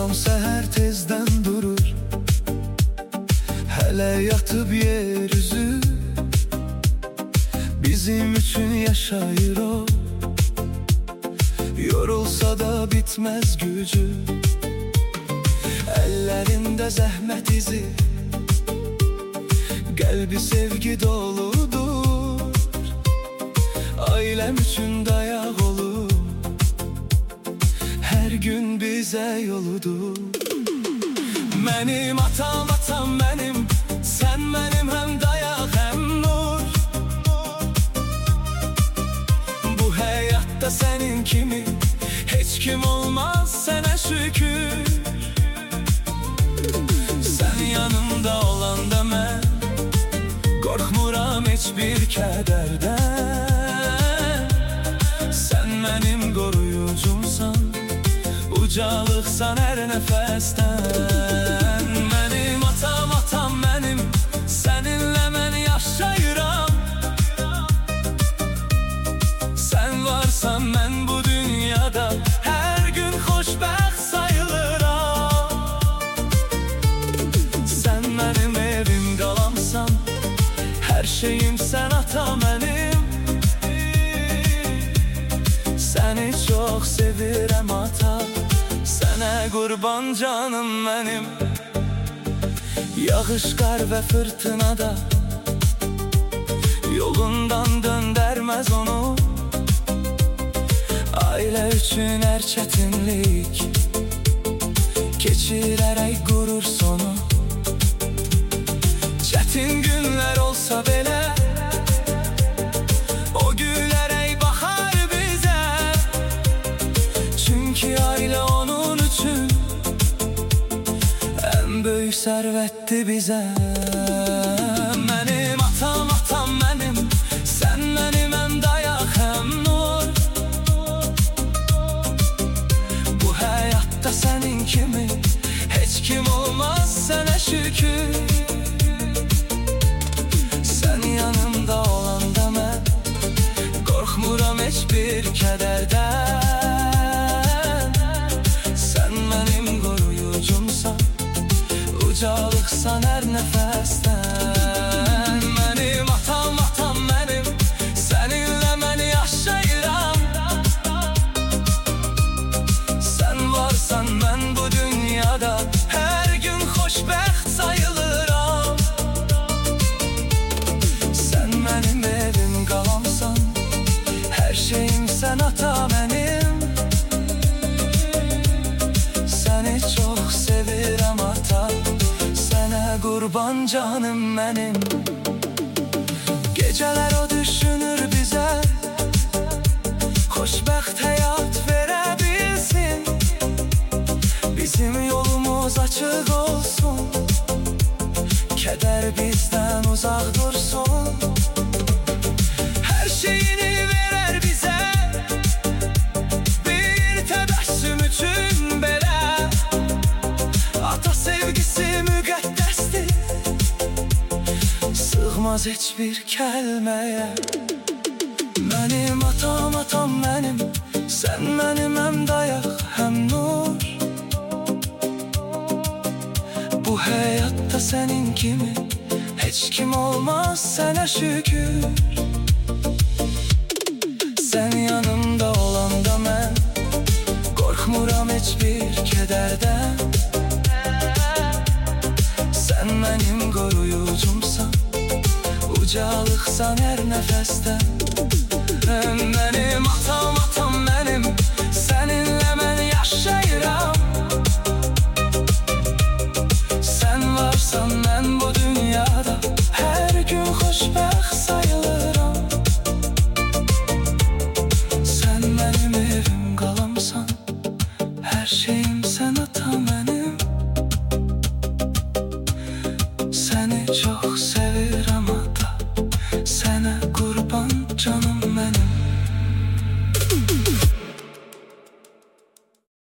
Anam seher tezden durur, hele yatıp yer üzü. Bizim üçün yaşayır o, yorulsa da bitmez gücü. Ellerinde zəhmət izi, qəlbi sevgi doludur. Ailem üçün dayaq olur, her gün bize yoludur. Mənim atam, atam mənim, sən mənim həm dayaq həm nur. Bu həyatda sənin kimi heç kim olmaz, sənə şükür. Sən yanımda olanda mən qorxmuram heç bir kədərdən. Sən mənim qoruyucumsan, ucalıqsan hər nəfəsdən. Mənim atam, atam mənim, səninlə mən yaşayıram. Sən varsan mən bu dünyada hər gün xoşbəxt sayılıram. Sən mənim evim qalamsan, hər şeyim sən ata mənim. Səni çox sevirəm ata, sənə qurban canım mənim. Yağış, qar və fırtınada yolundan döndərməz onu. Ailə üçün hər çətinlik keçirərək qurur sonu. Çətin günlər olsa belə o gülərək baxar bizə. Çünki ailə onun üçün ən böyük sərvətdir bizə. Mənim atam, atam mənim, sən mənim həm dayaq həm nur. Bu həyatda sənin kimi heç kim olmaz, sənə şükür. Sən yanımda olanda mən qorxmuram heç bir kədərdən. Sən mənim qoruyucumsan, ucalıqsan hər nəfəsdən. Mənim atam, atam mənim, səninlə mən yaşayıram. Sən varsan mən bu dünyada hər gün xoşbəxt sayılıram. Sən mənim evim qalamsan, hər şeyim sən ata mənim. Səni çox sevirəm ata, sənə qurban canım mənim. Gecələr o düşünür bizə, xoşbəxt həyat verə bilsin. Bizim yolumuz açıq olsun, kədər bizdən uzaq dursun. Hər şeyini verər bizə, bir təbəssüm üçün belə. Ata sevgisi müqəddəsdir, sığmaz heç bir kəlməyə. Mənim atam, atam mənim, sən mənim həm dayaq həm nur. Bu həyatda sənin kimi heç kim olmaz, sənə şükür. Sən yanımda olanda mən qorxmuram heç bir kədərdən. Sən mənim qoruyucumsan, ucalıqsan hər nəfəsdən. Mənim atam, atam mənim, səninlə mən yaşayıram. Sən varsan mən bu dünyada hər gün xoşbəxt sayılıram. Sən mənim evim qalamsan, hər şey